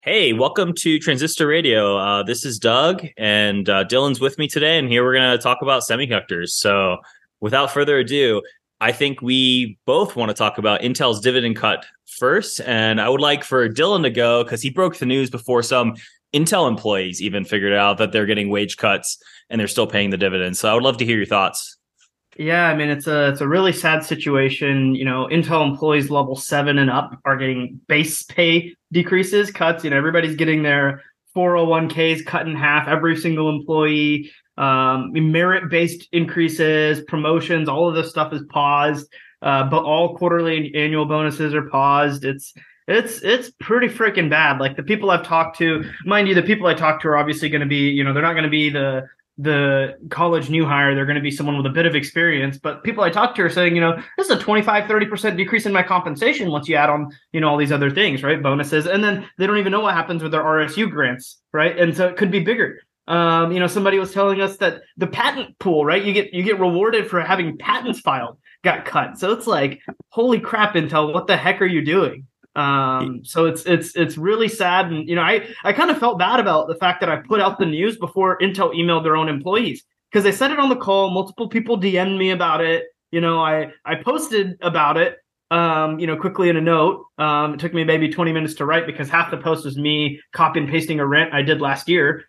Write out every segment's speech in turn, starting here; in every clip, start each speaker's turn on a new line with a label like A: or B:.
A: Hey, welcome to Transistor Radio. This is Doug, and Dylan's with me today, and here we're going to talk about semiconductors. So, without further ado, I think we both want to talk about Intel's dividend cut first, and I would like for Dylan to go because he broke the news before some Intel employees even figured out that they're getting wage cuts and they're still paying the dividends. So, I would love to hear your thoughts.
B: Yeah, I mean it's a really sad situation. Intel employees level 7 and up are getting base pay decreases, cuts. Everybody's getting their 401ks cut in half, every single employee. Merit-based increases, promotions, all of this stuff is paused. But all quarterly and annual bonuses are paused. It's pretty freaking bad. Like the people I've talked to, mind you, the people I talked to are obviously going to be, they're not going to be the college new hire. They're going to be someone with a bit of experience, but people I talked to are saying, this is a 25-30% decrease in my compensation once you add on, all these other things, right? Bonuses. And then they don't even know what happens with their RSU grants, right? And so it could be bigger. Somebody was telling us that the patent pool, right? You get rewarded for having patents filed got cut. So it's like, holy crap, Intel, what the heck are you doing? So it's really sad. And, I kind of felt bad about the fact that I put out the news before Intel emailed their own employees because they said it on the call. Multiple people DM'd me about it. I posted about it, quickly in a note. It took me maybe 20 minutes to write because half the post was me copy and pasting a rant I did last year.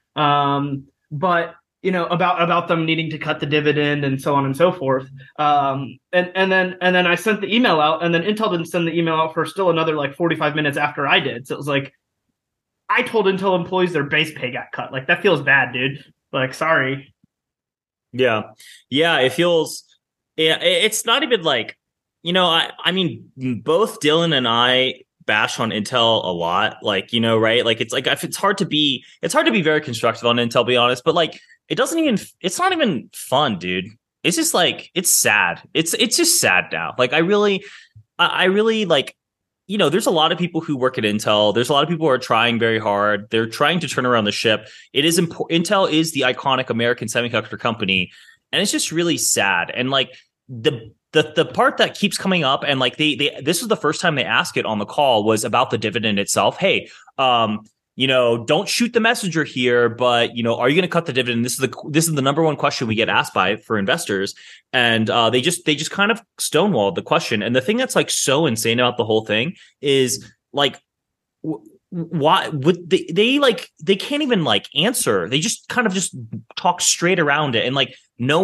B: But about them needing to cut the dividend and so on and so forth. And then I sent the email out, and then Intel didn't send the email out for still another like 45 minutes after I did. So it was like, I told Intel employees their base pay got cut. Like that feels bad, dude. Like, sorry.
A: Yeah. Yeah, it feels it's not even like, I mean, both Dylan and I bash on Intel a lot, like, right? Like it's hard to be very constructive on Intel, to be honest, but like it's not even fun, dude. It's just like it's sad. It's just sad now. Like I really like, there's a lot of people who work at Intel. There's a lot of people who are trying very hard. They're trying to turn around the ship. It is important. Intel is the iconic American semiconductor company, and it's just really sad. And like the part that keeps coming up, and like they this was the first time they asked it on the call, was about the dividend itself. Hey, don't shoot the messenger here, but are you going to cut the dividend? This is the number one question we get asked for investors, and they just kind of stonewalled the question. And the thing that's like so insane about the whole thing is like, why would they can't even like answer. They just kind of just talk straight around it, and like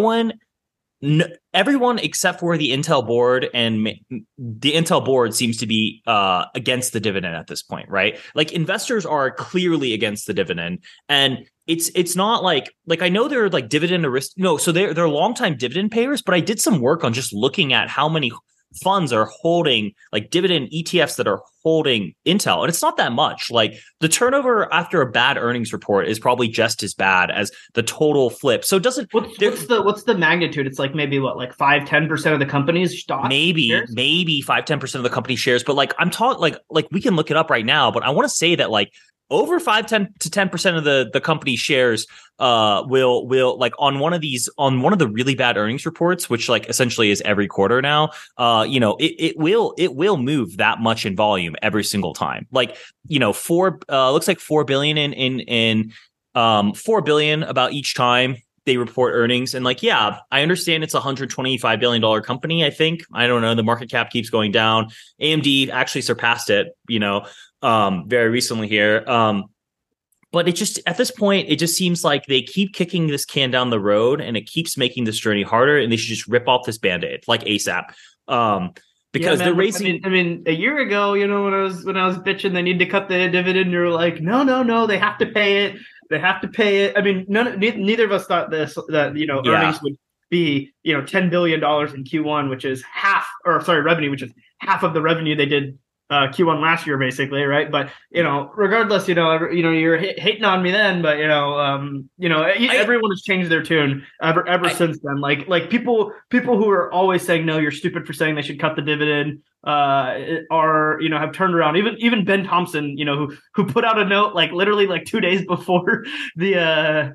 A: everyone except for the Intel board, and the Intel board seems to be against the dividend at this point, right? Like investors are clearly against the dividend, and it's not like I know they're like dividend risk. No, so they're longtime dividend payers, but I did some work on just looking at how many funds are holding like dividend ETFs that are holding Intel, and it's not that much. Like the turnover after a bad earnings report is probably just as bad as the total flip. So it doesn't
B: what's the magnitude? It's like maybe what, like 5-10% of the company's stock shares?
A: Maybe 5-10% of the company shares, but like I'm talking like we can look it up right now, but I want to say that like over 5-10% of the company shares will like on one of the really bad earnings reports, which like essentially is every quarter now, it will move that much in volume every single time. Like, looks like 4 billion in 4 billion about each time they report earnings. And like, yeah, I understand it's a $125 billion company. I think, I don't know, the market cap keeps going down. AMD actually surpassed it, very recently here. But it just, at this point, it just seems like they keep kicking this can down the road, and it keeps making this journey harder, and they should just rip off this Band-Aid like ASAP. Because they're raising.
B: I mean, a year ago, when I was bitching, they need to cut the dividend. You're like, no, they have to pay it. They have to pay it. I mean, neither of us thought earnings would be, $10 billion in Q1, which is revenue, which is half of the revenue they did Q1 last year, basically, right? But regardless, you're hating on me then, but everyone has changed their tune ever since then. Like people who are always saying no, you're stupid for saying they should cut the dividend, have turned around. Even Ben Thompson, who put out a note like literally like 2 days before the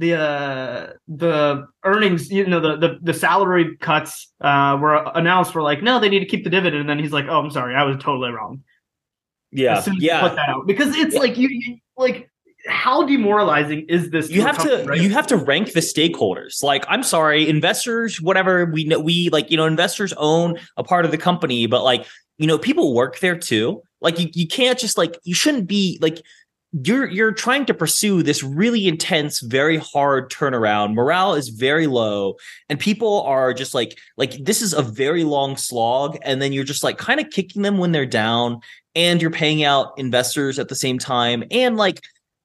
B: earnings, the salary cuts were announced, were like, no, they need to keep the dividend. And then he's like, oh, I'm sorry, I was totally wrong. as
A: Yeah,
B: soon as you put
A: yeah.
B: that out, because it's like like how demoralizing is this?
A: You
B: to a
A: have
B: company,
A: to
B: right?
A: you have to rank the stakeholders. Like, I'm sorry, investors, whatever, we know, we like, investors own a part of the company, but like, people work there too. Like, you can't just like, you shouldn't be like, you're trying to pursue this really intense, very hard turnaround. Morale is very low, and people are just like this is a very long slog, and then you're just like kind of kicking them when they're down, and you're paying out investors at the same time, and like,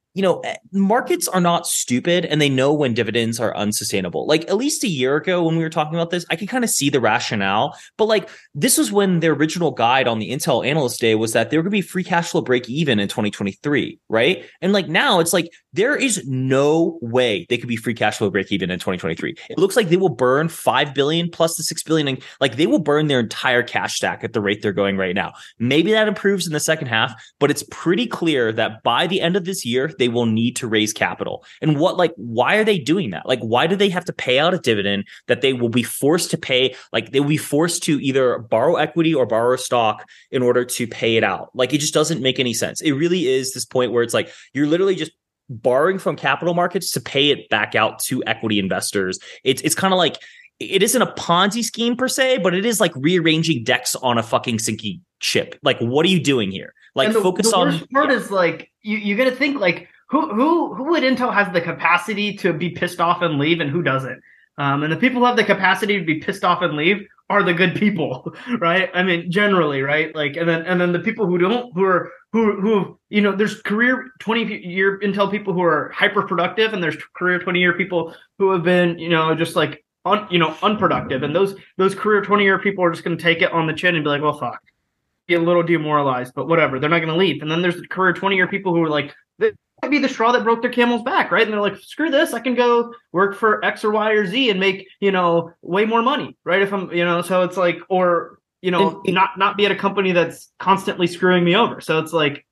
A: markets are not stupid, and they know when dividends are unsustainable. Like, at least a year ago when we were talking about this, I could kind of see the rationale. But like, this was when their original guide on the Intel Analyst Day was that they were going to be free cash flow break even in 2023, right? And like, now it's like there is no way they could be free cash flow break even in 2023. It looks like they will burn 5 billion plus the 6 billion, and like they will burn their entire cash stack at the rate they're going right now. Maybe that improves in the second half, but it's pretty clear that by the end of this year, they will need to raise capital. And why are they doing that? Like, why do they have to pay out a dividend that they will be forced to pay? Like, they will be forced to either borrow equity or borrow stock in order to pay it out. Like, it just doesn't make any sense. It really is this point where it's like, you're literally just borrowing from capital markets to pay it back out to equity investors. It's kind of like, it isn't a Ponzi scheme per se, but it is like rearranging decks on a fucking sinking ship. Like, what are you doing here? Like,
B: And
A: focus
B: the
A: on.
B: worst part is like you got to think like who at Intel has the capacity to be pissed off and leave, and who doesn't. And the people who have the capacity to be pissed off and leave are the good people, right? I mean, generally, right? Like, and then the people who don't, who there's career 20-year Intel people who are hyper productive, and there's career 20-year people who have been, just like unproductive, and those career 20-year people are just going to take it on the chin and be like, well, fuck, get a little demoralized, but whatever, they're not going to leave. And then there's the career 20-year people who are like, they might be the straw that broke their camel's back, right? And they're like, screw this, I can go work for X or Y or Z and make way more money, right? If I'm so it's like, or not be at a company that's constantly screwing me over. So it's like,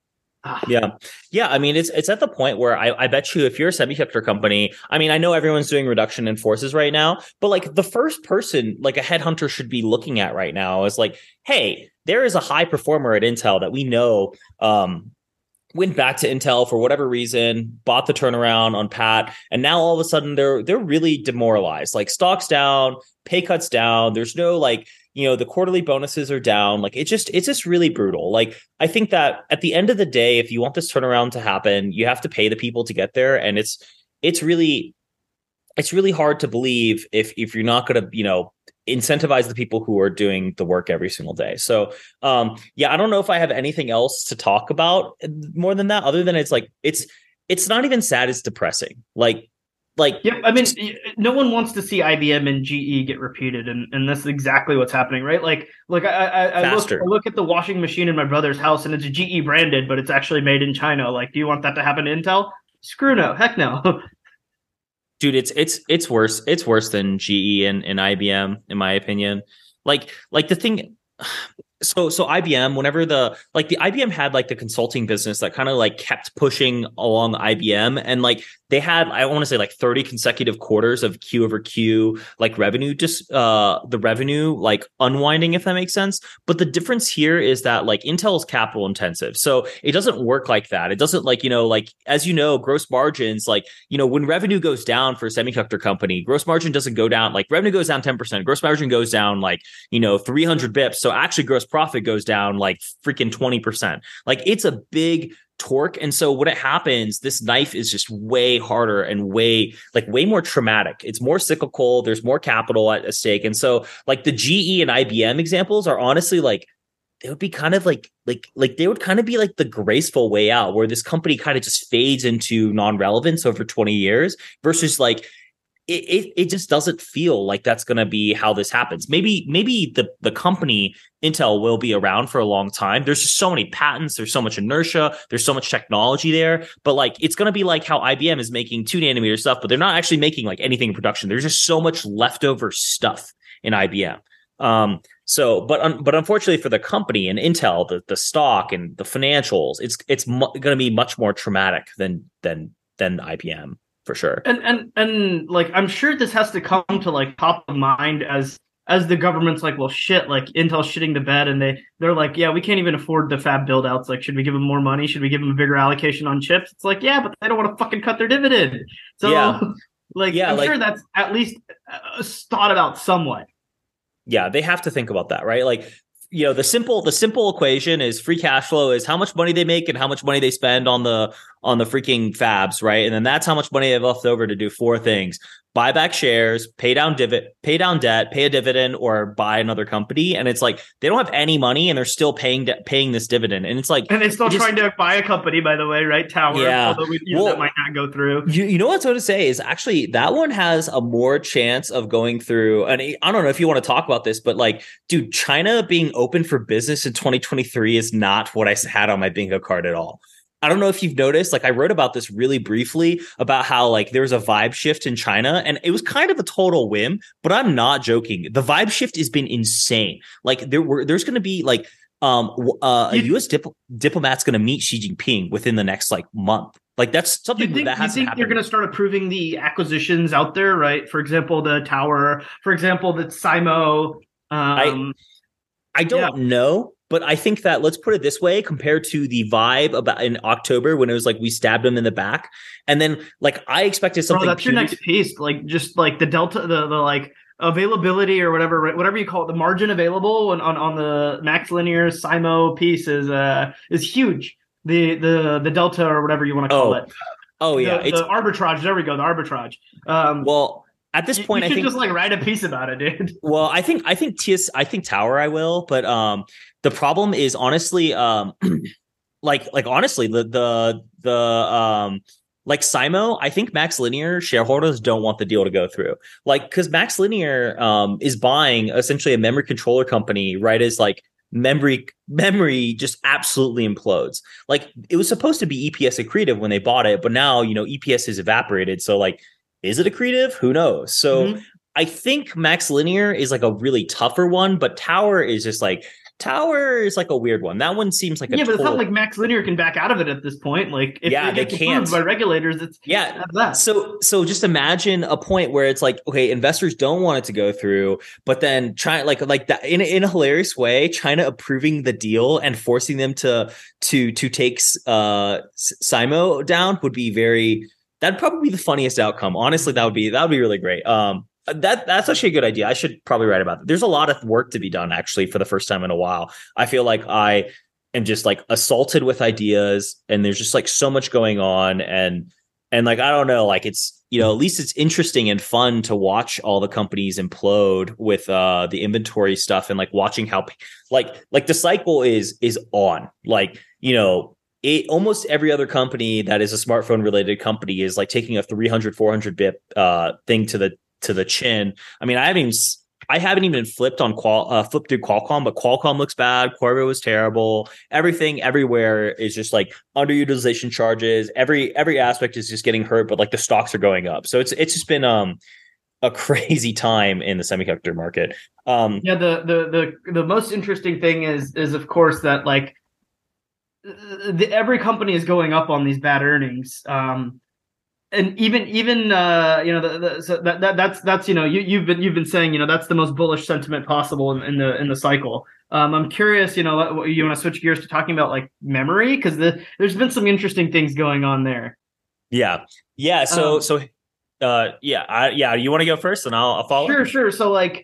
A: Yeah. I mean, it's at the point where I bet you if you're a semiconductor company, I mean, I know everyone's doing reduction in forces right now, but like the first person like a headhunter should be looking at right now is like, hey, there is a high performer at Intel that we know went back to Intel for whatever reason, bought the turnaround on Pat, and now all of a sudden they're really demoralized. Like, stocks down, pay cuts down. There's no like, the quarterly bonuses are down. Like, it's just really brutal. Like, I think that at the end of the day, if you want this turnaround to happen, you have to pay the people to get there, and it's really hard to believe if you're not going to incentivize the people who are doing the work every single day. So I don't know if I have anything else to talk about more than that, other than it's like it's not even sad, it's depressing. Like
B: yeah, I mean, no one wants to see IBM and GE get repeated, and that's exactly what's happening, right? Like I look at the washing machine in my brother's house, and it's GE branded, but it's actually made in China. Like, do you want that to happen to Intel? Screw no, heck no.
A: Dude, it's worse. It's worse than GE and IBM, in my opinion. Like the thing. So IBM, whenever the IBM had like the consulting business that kind of like kept pushing along IBM, and like they had, I want to say like 30 consecutive quarters of Q over Q, like revenue, just the revenue like unwinding, if that makes sense. But the difference here is that like Intel is capital intensive. So it doesn't work like that. It doesn't like, like, as gross margins, like, when revenue goes down for a semiconductor company, gross margin doesn't go down. Like, revenue goes down 10%, gross margin goes down like, 300 bips. So actually gross profit goes down like freaking 20%. Like, it's a big torque. And so when it happens, this knife is just way harder and way more traumatic. It's more cyclical. There's more capital at stake. And so like the GE and IBM examples are honestly like, they would be kind of like they would kind of be like the graceful way out, where this company kind of just fades into non-relevance over 20 years versus like, it just doesn't feel like that's going to be how this happens. Maybe the company Intel will be around for a long time. There's just so many patents. There's so much inertia. There's so much technology there. But like, it's going to be like how IBM is making 2-nanometer stuff, but they're not actually making like anything in production. There's just so much leftover stuff in IBM. But unfortunately for the company and Intel, the stock and the financials, it's going to be much more traumatic than IBM. For sure.
B: And like, I'm sure this has to come to like top of mind as as the government's like, well, shit, like Intel's shitting the bed, and they're like, yeah, we can't even afford the fab build outs. Like, should we give them more money? Should we give them a bigger allocation on chips? It's like, yeah, but they don't want to fucking cut their dividend. So,
A: Yeah.
B: like,
A: Yeah.
B: I'm
A: Like,
B: sure that's at least thought about somewhat.
A: yeah, they have to think about that, right? Like, the simple equation is free cash flow is how much money they make and how much money they spend on the freaking fabs, right? And then that's how much money they have left over to do four things: buy back shares, pay down debt, pay a dividend, or buy another company. And it's like they don't have any money and they're still paying this dividend. And it's like,
B: and they're still trying to buy a company, by the way, right? Tower.
A: Yeah.
B: Although that might not go through.
A: You know what's going to say is actually that one has a more chance of going through. And I don't know if you want to talk about this, but like, dude, China being open for business in 2023 is not what I had on my bingo card at all. I don't know if you've noticed, like I wrote about this really briefly about how like there was a vibe shift in China and it was kind of a total whim, but I'm not joking. The vibe shift has been insane. Like there's going to be like a U.S. diplomat's going to meet Xi Jinping within the next like month. Like that's something that has to happen.
B: They're going to start approving the acquisitions out there, right? For example, the tower. For example, the Simo.
A: I don't know, but I think that, let's put it this way, compared to the vibe about in October when it was like we stabbed him in the back, and then like I expected something.
B: That's your next piece, like just like the delta, the like availability or whatever you call it, the margin available on the MaxLinear Simo piece is huge. The delta or whatever you want to call it.
A: Oh yeah,
B: the arbitrage. There we go. The arbitrage.
A: Well, at this point,
B: I think
A: just
B: like write a piece about it, dude.
A: Well, I think Tower I will, but the problem is honestly, like honestly, the like Simo, I think MaxLinear shareholders don't want the deal to go through, like because MaxLinear is buying essentially a memory controller company, right? As like memory just absolutely implodes. Like it was supposed to be EPS accretive when they bought it, but now EPS has evaporated. So like, is it accretive? Who knows? So I think MaxLinear is like a really tougher one, but Tower is like a weird one. That one seems like
B: but it's not like MaxLinear can back out of it at this point. Like if
A: they can't
B: by regulators, it's that.
A: So just imagine a point where it's like, okay, investors don't want it to go through, but then China like that in a hilarious way, China approving the deal and forcing them to take Simo down would be that'd probably be the funniest outcome. Honestly, that would be really great. That's actually a good idea. I should probably write about it. There's a lot of work to be done actually for the first time in a while. I feel like I am just like assaulted with ideas and there's just like so much going on and like, I don't know, like it's, at least it's interesting and fun to watch all the companies implode with the inventory stuff and like watching how like the cycle is on, like, almost every other company that is a smartphone related company is like taking a 300, 400 bip thing to the chin. I mean, I haven't even flipped through Qualcomm, but Qualcomm looks bad. Qorvo was terrible. Everything everywhere is just like underutilization charges. Every aspect is just getting hurt, but like the stocks are going up. So it's just been a crazy time in the semiconductor market.
B: The most interesting thing is of course that like every company is going up on these bad earnings. And even so that's you've been saying that's the most bullish sentiment possible in the cycle. I'm curious, you want to switch gears to talking about like memory because there's been some interesting things going on there.
A: Yeah. So you want to go first and I'll follow.
B: Sure. So like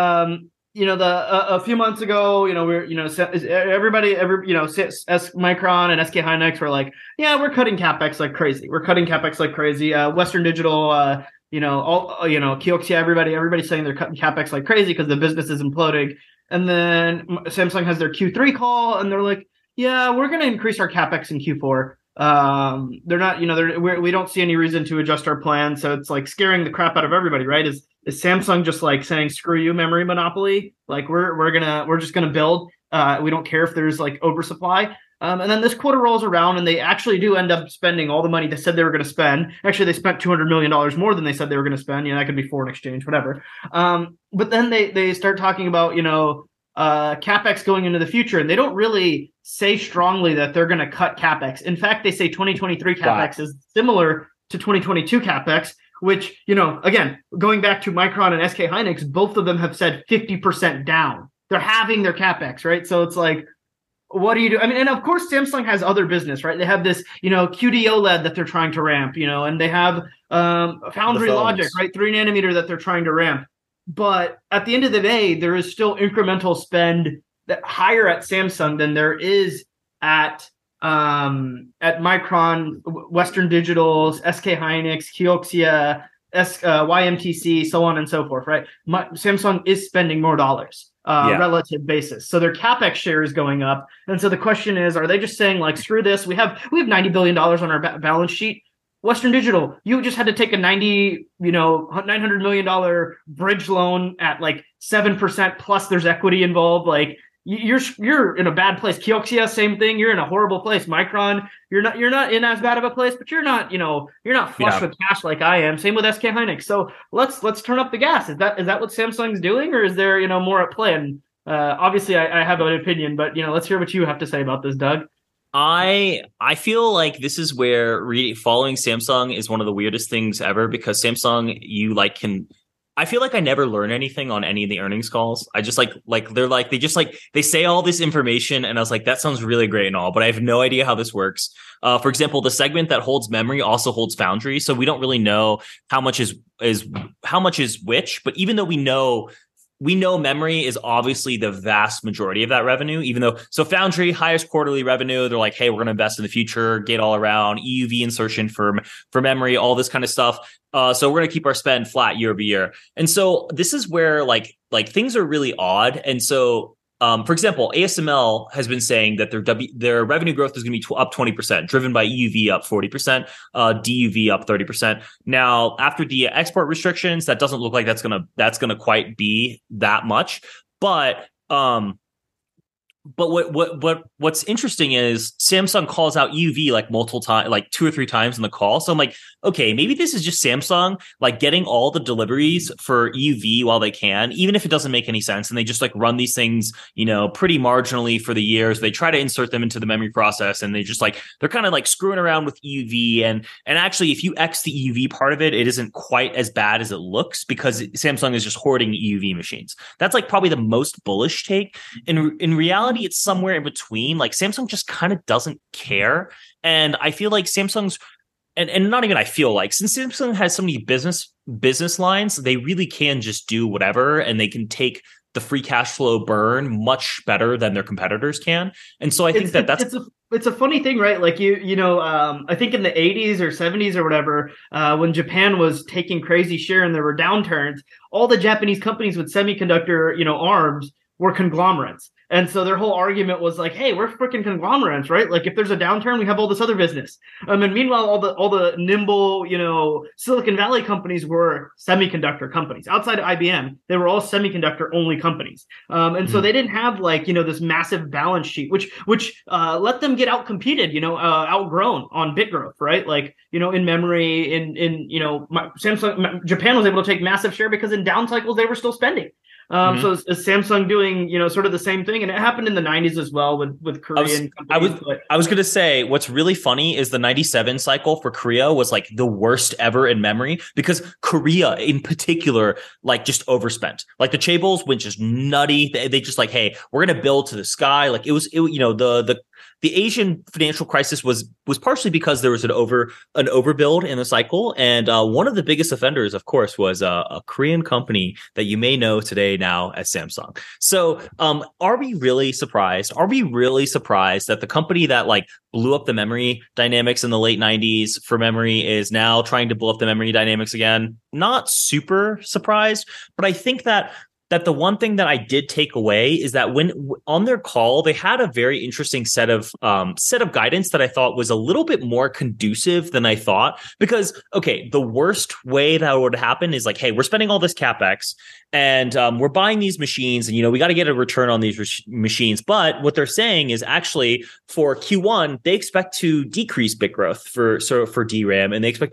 B: a few months ago, everybody, Micron and SK Hynix were like, yeah, we're cutting capex like crazy. Western Digital, Kioxia, everybody's saying they're cutting capex like crazy because the business is imploding. And then Samsung has their Q3 call, and they're like, yeah, we're going to increase our capex in Q4. They're not, we don't see any reason to adjust our plan. So it's like scaring the crap out of everybody, right? Is Samsung just like saying, screw you, memory monopoly? Like we're just gonna build. We don't care if there's like oversupply. And then this quarter rolls around and they actually do end up spending all the money they said they were going to spend. Actually, they spent $200 million more than they said they were going to spend. That could be foreign exchange, whatever. But then they start talking about, capex going into the future, and they don't really say strongly that they're going to cut capex. In fact, they say 2023 capex is similar to 2022 capex, which, you know, again, going back to Micron and SK Hynix, both of them have said 50% down. They're halving their CapEx, right? So it's like, what do you do? I mean, and of course, Samsung has other business, right? They have this, you know, QD OLED that they're trying to ramp, you know, and they have Foundry Logic, right? 3 nanometer that they're trying to ramp. But at the end of the day, there is still incremental spend that higher at Samsung than there is at Micron, Western Digital's, SK Hynix, Kioxia, YMTC, so on and so forth, right? Samsung is spending more dollars relative basis. So their CapEx share is going up. And so the question is, are they just saying like, screw this? We have $90 billion on our balance sheet. Western Digital, you just had to take a $900 million bridge loan at like 7% plus there's equity involved. Like you're in a bad place. Kioxia, same thing. You're in a horrible place. Micron, you're not in as bad of a place, but you're not flush with cash like I am. Same with SK Hynix. So let's turn up the gas. Is that what Samsung's doing, or is there more at play? And obviously I have an opinion, but let's hear what you have to say about this, Doug.
A: I feel like this is where following Samsung is one of the weirdest things ever, because Samsung, I feel like I never learn anything on any of the earnings calls. I just they say all this information and I was like, that sounds really great and all, but I have no idea how this works. For example, the segment that holds memory also holds foundry. So we don't really know how much is which, but even though we know memory is obviously the vast majority of that revenue, so Foundry, highest quarterly revenue. They're like, hey, we're going to invest in the future, gate all around, EUV insertion for memory, all this kind of stuff. So we're going to keep our spend flat year over year. And so this is where like things are really odd. And so, for example, ASML has been saying that their revenue growth is going to be up 20%, driven by EUV up 40%, DUV up 30%. Now, after the export restrictions, that doesn't look like that's gonna quite be that much. But what's interesting is Samsung calls out EUV like multiple times, like 2 or 3 times in the call. So I'm like, okay, maybe this is just Samsung like getting all the deliveries for EUV while they can, even if it doesn't make any sense. And they just like run these things, pretty marginally for the years. They try to insert them into the memory process, and they're kind of like screwing around with EUV. And actually, if you X the EUV part of it, it isn't quite as bad as it looks, because Samsung is just hoarding EUV machines. That's like probably the most bullish take. In reality, it's somewhere in between. Like Samsung just kind of doesn't care. And I feel like Samsung's, and not even I feel like, since Samsung has so many business lines, they really can just do whatever, and they can take the free cash flow burn much better than their competitors can. And so I think
B: it's a funny thing, right? Like I think in the 80s or 70s or whatever, when Japan was taking crazy share and there were downturns, all the Japanese companies with semiconductor, arms were conglomerates. And so their whole argument was like, hey, we're freaking conglomerates, right? Like if there's a downturn, we have all this other business. And meanwhile, all the nimble, Silicon Valley companies were semiconductor companies. Outside of IBM, they were all semiconductor only companies. So they didn't have this massive balance sheet, which let them get outcompeted, outgrown on bit growth, right? Like, in memory, Samsung, Japan was able to take massive share because in down cycles, they were still spending. So is Samsung doing, sort of the same thing? And it happened in the 90s as well with Korean companies.
A: I was going to say, what's really funny is the 97 cycle for Korea was like the worst ever in memory, because Korea in particular, like just overspent. Like the chaebols went just nutty. They just like, hey, we're going to build to the sky. Like the Asian financial crisis was partially because there was an overbuild in the cycle. And one of the biggest offenders, of course, was a Korean company that you may know today now as Samsung. So are we really surprised? Are we really surprised that the company that like blew up the memory dynamics in the late 90s for memory is now trying to blow up the memory dynamics again? Not super surprised, but I think that the one thing that I did take away is that when on their call, they had a very interesting set of guidance that I thought was a little bit more conducive than I thought. Because, okay, the worst way that would happen is like, hey, we're spending all this CapEx and we're buying these machines, and, we got to get a return on these machines. But what they're saying is actually for Q1, they expect to decrease bit growth for DRAM, and they expect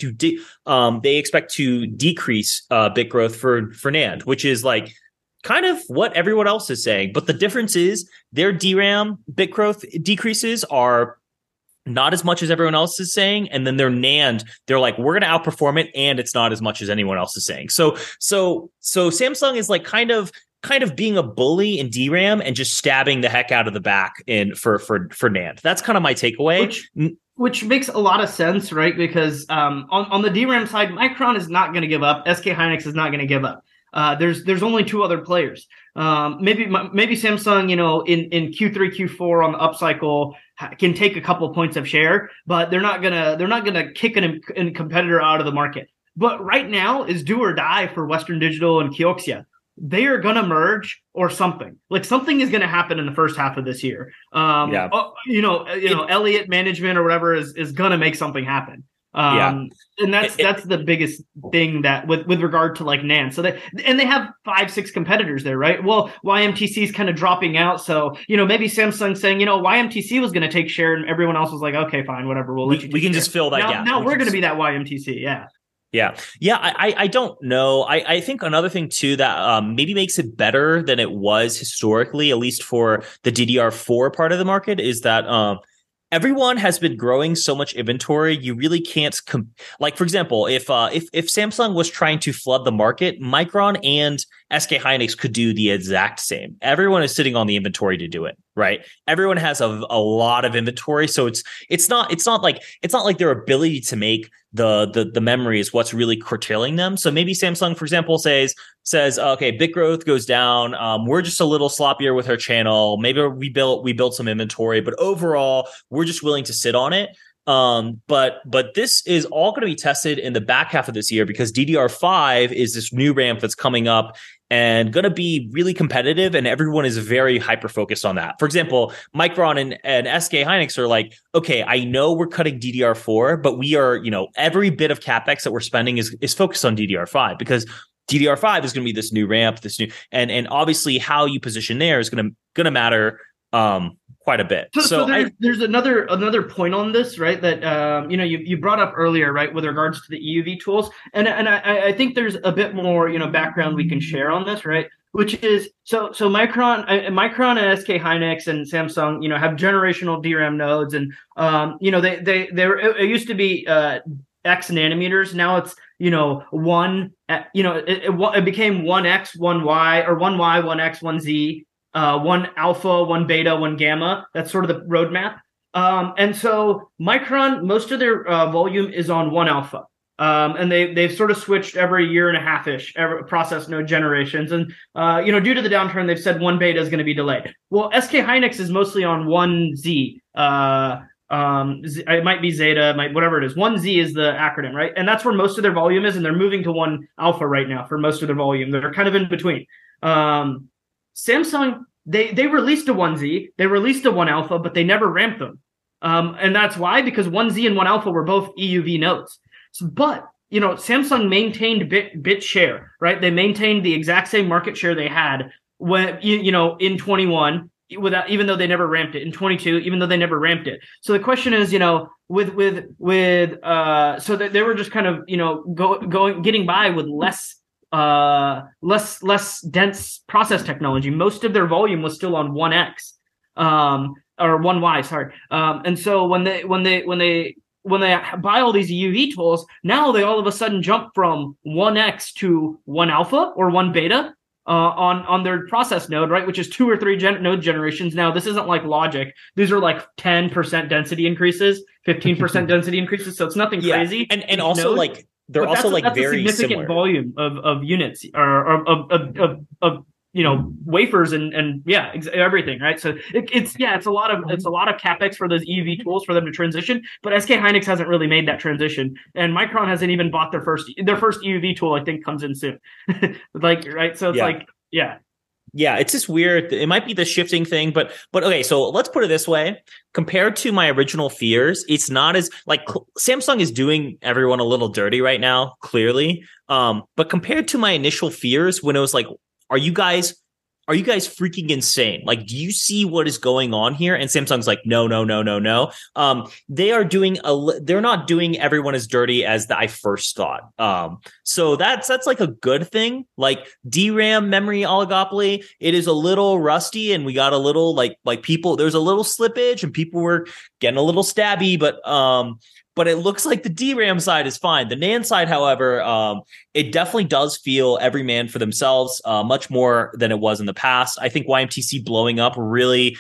A: to decrease bit growth for NAND, which is like kind of what everyone else is saying. But the difference is their DRAM bit growth decreases are not as much as everyone else is saying, and then their NAND, they're like, we're going to outperform it, and it's not as much as anyone else is saying. So Samsung is like kind of being a bully in DRAM and just stabbing the heck out of the back in for NAND. That's kind of my takeaway.
B: Which makes a lot of sense, right? Because on the DRAM side, Micron is not going to give up. SK Hynix is not going to give up. There's only two other players. Maybe Samsung, in Q3, Q4 on the upcycle can take a couple points of share, but they're not gonna kick a competitor out of the market. But right now is do or die for Western Digital and Kioxia. They are gonna merge or something. Like something is gonna happen in the first half of this year. Elliott management or whatever is gonna make something happen. And that's the biggest thing that with regard to like NAND. So they have 5-6 competitors there, right? Well, YMTC is kind of dropping out. So, maybe Samsung saying, YMTC was going to take share and everyone else was like, okay, fine, whatever. We
A: can just fill that gap.
B: Now we're going to be that YMTC. Yeah.
A: Yeah. I don't know. I think another thing too that maybe makes it better than it was historically, at least for the DDR4 part of the market, is that everyone has been growing so much inventory. You really can't like, for example, if Samsung was trying to flood the market, Micron and SK Hynix could do the exact same. Everyone is sitting on the inventory to do it, right? Everyone has a lot of inventory, so it's not like their ability to make the memory is what's really curtailing them. So maybe Samsung, for example, says, okay, bit growth goes down. We're just a little sloppier with our channel. Maybe we built some inventory, but overall, we're just willing to sit on it. But this is all going to be tested in the back half of this year because DDR5 is this new ramp that's coming up and going to be really competitive, and everyone is very hyper focused on that. For example, Micron and SK Hynix are like, okay, I know we're cutting DDR4, but we are, every bit of capex that we're spending is focused on DDR5 because DDR5 is going to be this new ramp, and obviously how you position there is going to matter quite a bit.
B: So there's another point on this, right? That you brought up earlier, right, with regards to the EUV tools, and I think there's a bit more background we can share on this, right? Which is so Micron and SK Hynix and Samsung, have generational DRAM nodes, and it used to be X nanometers. Now it's one. It became 1X, 1Y, or 1Y, 1X, 1Z. One alpha, one beta, one gamma. That's sort of the roadmap. And so Micron, most of their volume is on one alpha. And they've sort of switched every year and a half-ish, every process node generations. And, due to the downturn, they've said one beta is going to be delayed. Well, SK Hynix is mostly on one Z. It might be Zeta, whatever it is. One Z is the acronym, right? And that's where most of their volume is. And they're moving to one alpha right now for most of their volume. They're kind of in between. Samsung, they released a 1Z, they released a 1 alpha, but they never ramped them. And that's why, because 1Z and 1 alpha were both EUV nodes. But, Samsung maintained bit share, right? They maintained the exact same market share they had when, in 21, even though they never ramped it. In 22, even though they never ramped it. So the question is, so that they were just kind of, getting by with less dense process technology. Most of their volume was still on 1X, or 1Y, sorry. And so when they buy all these EUV tools, now they all of a sudden jump from 1X to 1 alpha or 1 beta on their process node, right? Which is 2 or 3 node generations. Now, this isn't like logic. These are like 10% density increases, 15% density increases. So it's nothing crazy.
A: And also nodes. Like, they're also like very a significant
B: similar volume of units or of wafers and everything, right? So it's a lot of capex for those EUV tools for them to transition, but SK Hynix hasn't really made that transition, and Micron hasn't even bought their first EUV tool. I think comes in soon, right? So it's
A: Yeah, it's just weird. It might be the shifting thing, but okay, so let's put it this way. Compared to my original fears, it's not as like Samsung is doing everyone a little dirty right now, clearly. But compared to my initial fears when it was like, are you guys are you guys freaking insane? Like, do you see what is going on here? And Samsung's like, no, no, no, no, no. They're not doing everyone as dirty as I first thought. So that's like a good thing. Like DRAM memory oligopoly, it is a little rusty, and we got a little like people. There's a little slippage, and people were getting a little stabby, but it looks like the DRAM side is fine. The NAND side, however, it definitely does feel every man for themselves, much more than it was in the past. I think YMTC blowing up really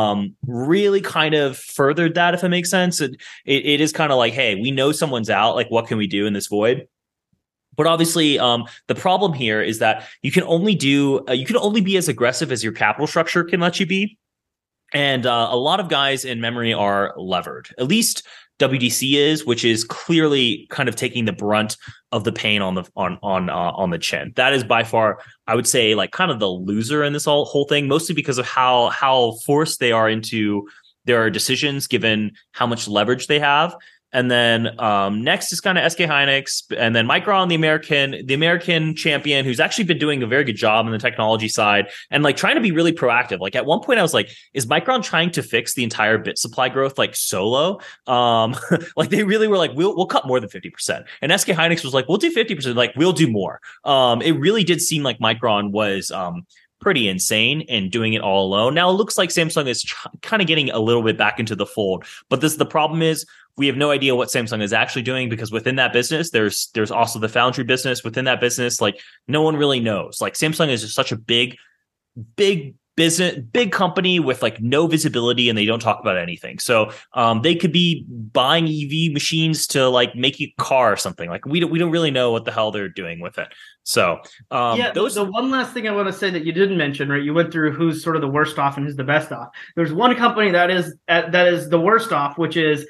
A: kind of furthered that, if it makes sense. It is kind of like, hey, we know someone's out. Like, what can we do in this void? But obviously, the problem here is that you can only be as aggressive as your capital structure can let you be. And a lot of guys in memory are levered. At least WDC is, which is clearly kind of taking the brunt of the pain on the chin. That is by far, I would say, like kind of the loser in this whole thing, mostly because of how forced they are into their decisions, given how much leverage they have. And then next is kind of SK Hynix, and then Micron, the American champion, who's actually been doing a very good job on the technology side and like trying to be really proactive. Like at one point I was like, is Micron trying to fix the entire bit supply growth like solo? Like they really were like, we'll cut more than 50%. And SK Hynix was like, we'll do 50%, like we'll do more. It really did seem like Micron was pretty insane and doing it all alone. Now it looks like Samsung is kind of getting a little bit back into the fold, but the problem is we have no idea what Samsung is actually doing, because within that business, there's also the foundry business within that business. Like no one really knows. Like Samsung is just such a big business, big company with like no visibility, and they don't talk about anything. So they could be buying EV machines to like make a car or something. Like we don't really know what the hell they're doing with it. So
B: the one last thing I want to say that you didn't mention, right? You went through who's sort of the worst off and who's the best off. There's one company that is the worst off, which is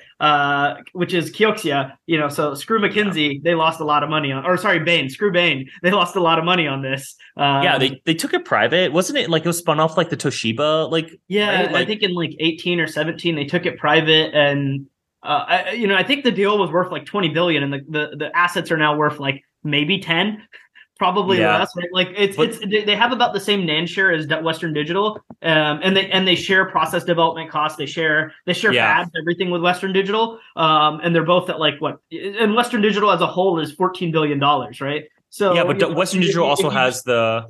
B: Kioxia. So screw McKinsey, they lost a lot of money on, or sorry, Bain, screw Bain, they lost a lot of money on this.
A: They took it private, wasn't it? Like it was spun off like the Toshiba, like right?
B: I think in like 18 or 17 they took it private, and I think the deal was worth like 20 billion, and the assets are now worth like maybe 10. Probably less, right? Like they have about the same NAND share as Western Digital, and they share process development costs. They share fabs, everything with Western Digital, and they're both at like what? And Western Digital as a whole is $14 billion, right? So
A: yeah, but Western Digital also has the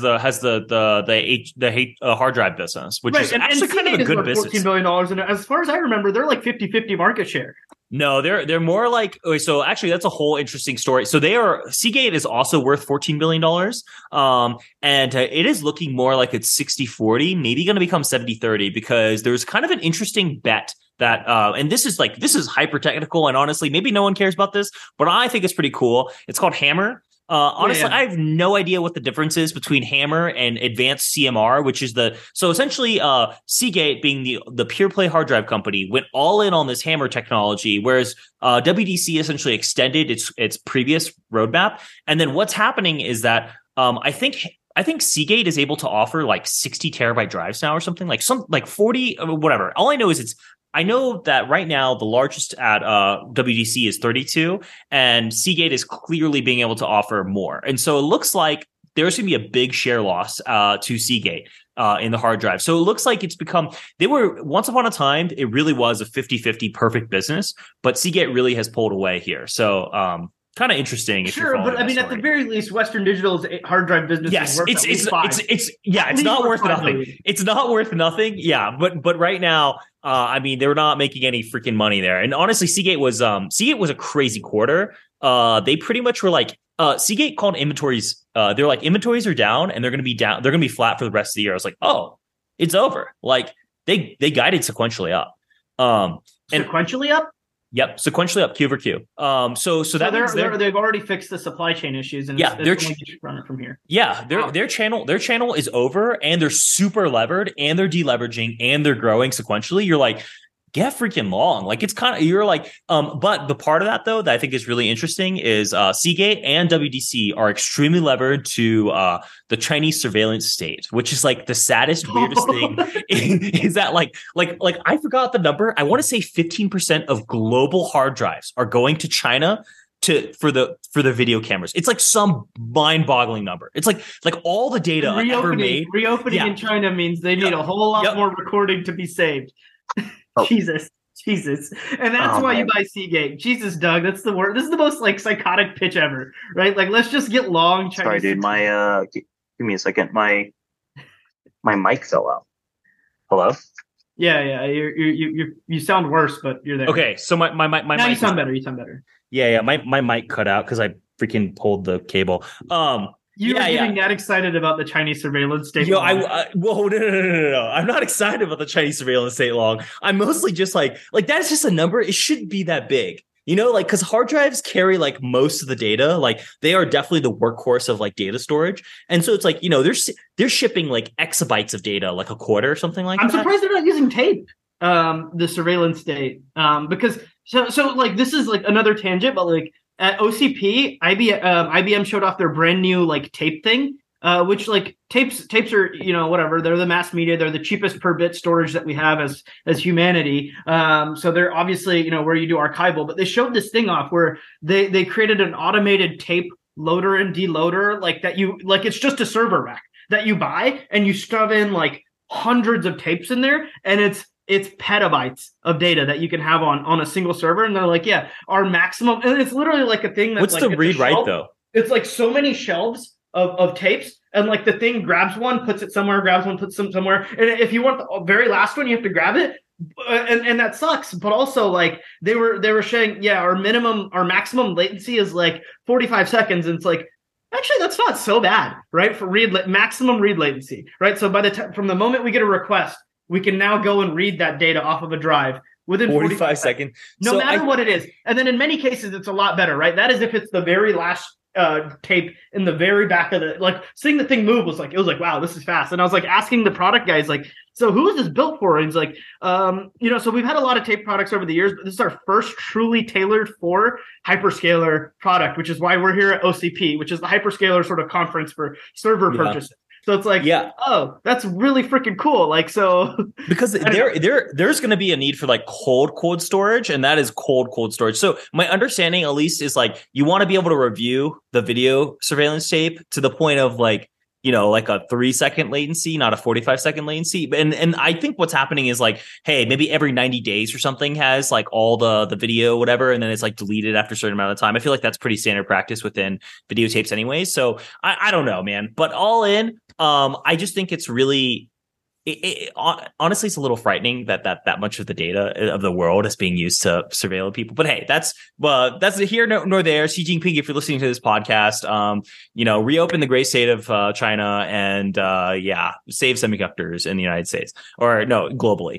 A: hard drive business, which is actually kind of a good business.
B: $14 billion, and as far as I remember, they're like 50-50 market share.
A: No, they're more like, okay, so actually that's a whole interesting story. So Seagate is also worth $14 billion. And it is looking more like it's 60-40, maybe going to become 70-30, because there's kind of an interesting bet that, and this is hyper technical, and honestly, maybe no one cares about this, but I think it's pretty cool. It's called HAMR. Honestly, I have no idea what the difference is between HAMR and advanced CMR, which is so essentially Seagate, being the pure play hard drive company, went all in on this HAMR technology, whereas WDC essentially extended its previous roadmap. And then what's happening is that I think Seagate is able to offer like 60 terabyte drives now, or something like 40, whatever. All I know is I know that right now the largest at WDC is 32, and Seagate is clearly being able to offer more. And so it looks like there's going to be a big share loss to Seagate in the hard drive. So it looks like they were, once upon a time, it really was a 50-50 perfect business, but Seagate really has pulled away here. So kind of interesting.
B: Sure, but I mean, at the very least, Western Digital's hard drive business is worth
A: it's not worth nothing. It's not worth nothing. Yeah, but right now, I mean, they're not making any freaking money there. And honestly, Seagate was a crazy quarter. They pretty much were like, Seagate called inventories. They're like, inventories are down, and they're going to be down. They're going to be flat for the rest of the year. I was like, oh, it's over. Like they guided sequentially up.
B: Sequentially up.
A: Yep, sequentially up Q over Q. So that means
B: they've already fixed the supply chain issues, and they're running from here.
A: Yeah, their channel is over, and they're super levered, and they're deleveraging, and they're growing sequentially. You're like, get freaking long. Like it's kind of, you're like, but the part of that though that I think is really interesting is Seagate and WDC are extremely levered to the Chinese surveillance state, which is like the saddest, weirdest thing is that like I forgot the number. I want to say 15% of global hard drives are going to China for the video cameras. It's like some mind-boggling number. It's like all the data ever made.
B: Reopening in China means they need a whole lot more recording to be saved.
C: Oh.
B: Jesus. And that's why you buy Seagate. Jesus, Doug, that's the word. This is the most like psychotic pitch ever, right? Like, let's just get long Chinese.
C: Sorry, dude. My give me a second. My mic fell out. Hello?
B: Yeah. You sound worse, but you're there.
A: Okay, so my
B: now
A: mic
B: you sound better. You sound better.
A: Yeah. My mic cut out because I freaking pulled the cable.
B: You're getting that excited about the Chinese surveillance state
A: law.
B: Whoa,
A: no. I'm not excited about the Chinese surveillance state law. I'm mostly just like that's just a number. It shouldn't be that big. You know, like, because hard drives carry like most of the data. Like, they are definitely the workhorse of like data storage. And so it's like, you know, they're shipping like exabytes of data like a quarter or something like that.
B: I'm surprised they're not using tape, the surveillance state, because so like this is like another tangent, but like at OCP, IBM showed off their brand new like tape thing. Which like tapes are, you know, whatever, they're the mass media, they're the cheapest per bit storage that we have as humanity. So they're obviously, you know, where you do archival, but they showed this thing off where they created an automated tape loader and deloader, like that you like, it's just a server rack that you buy and you shove in like hundreds of tapes in there, and it's petabytes of data that you can have on a single server. And they're like, yeah, our maximum, and it's literally like a thing that's
A: what's
B: like,
A: the read write though?
B: It's like so many shelves of tapes, and like the thing grabs one, puts it somewhere, grabs one, puts them somewhere. And if you want the very last one, you have to grab it. And that sucks. But also like they were saying, yeah, our maximum latency is like 45 seconds. And it's like, actually, that's not so bad, right? For maximum read latency, right? So from the moment we get a request, we can now go and read that data off of a drive within 45 seconds. No matter what it is. And then in many cases, it's a lot better, right? That is if it's the very last tape in the very back of the, like, seeing the thing move was like, wow, this is fast. And I was like asking the product guys, like, so who is this built for? And he's like, you know, so we've had a lot of tape products over the years, but this is our first truly tailored for hyperscaler product, which is why we're here at OCP, which is the hyperscaler sort of conference for server purchases. So it's like, oh, that's really freaking cool. Like, so
A: because there's going to be a need for like cold storage, and that is cold storage. So my understanding, at least, is like you want to be able to review the video surveillance tape to the point of like, you know, like a 3-second latency, not a 45-second latency. And I think what's happening is like, hey, maybe every 90 days or something has like all the video, whatever, and then it's like deleted after a certain amount of time. I feel like that's pretty standard practice within videotapes anyways. So I don't know, man. But all in, I just think it's really, honestly, it's a little frightening that much of the data of the world is being used to surveil people. But hey, that's here nor there. Xi Jinping, if you're listening to this podcast, you know, reopen the great state of China and save semiconductors in the United States, or no, globally.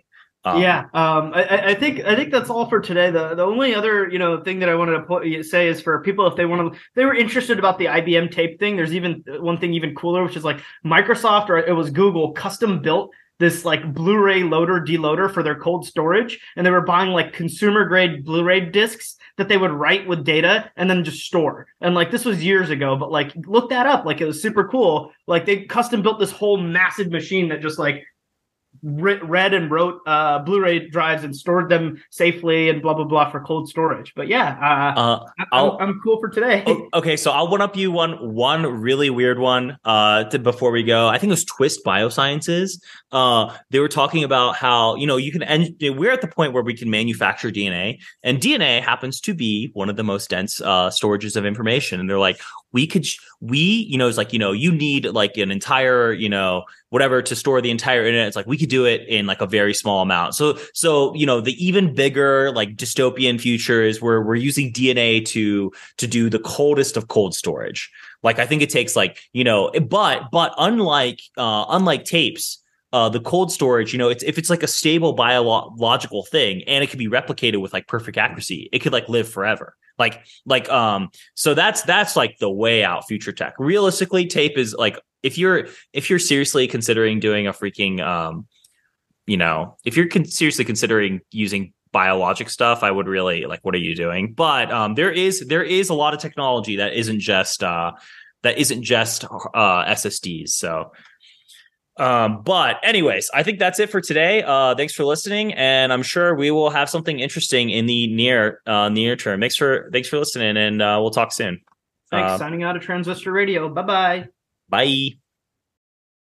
B: I think that's all for today. The only other, you know, thing that I wanted to say is for people, if they were interested about the IBM tape thing, there's even one thing even cooler, which is like Microsoft, or it was Google, custom built this like Blu-ray loader deloader for their cold storage, and they were buying like consumer grade Blu-ray discs that they would write with data and then just store. And like this was years ago, but like look that up, like it was super cool. Like they custom built this whole massive machine that just like read and wrote Blu-ray drives and stored them safely and blah blah blah for cold storage. But yeah, I'm cool for today.
A: Okay, so I'll one up you one really weird one before we go. I think it was Twist Biosciences. They were talking about how, you know, you can we're at the point where we can manufacture DNA, and DNA happens to be one of the most dense storages of information. And they're like, you know, it's like, you know, you need like an entire, you know, whatever to store the entire internet. It's like we could do it in like a very small amount. So you know, the even bigger like dystopian future is where we're using DNA to do the coldest of cold storage. Like I think it takes like, you know, but unlike tapes, the cold storage, you know, if it's like a stable biological thing and it can be replicated with like perfect accuracy, it could like live forever. So that's like the way out future tech. Realistically, tape is like, if you're seriously considering doing a freaking, you know, if you're seriously considering using biologic stuff, I would really like, what are you doing? But there is a lot of technology that isn't just SSDs. So But anyways, I think that's it for today. Thanks for listening, and I'm sure we will have something interesting in the near term. Thanks for listening, and we'll talk soon.
B: Thanks. Signing out of Transistor Radio. Bye-bye.
A: Bye.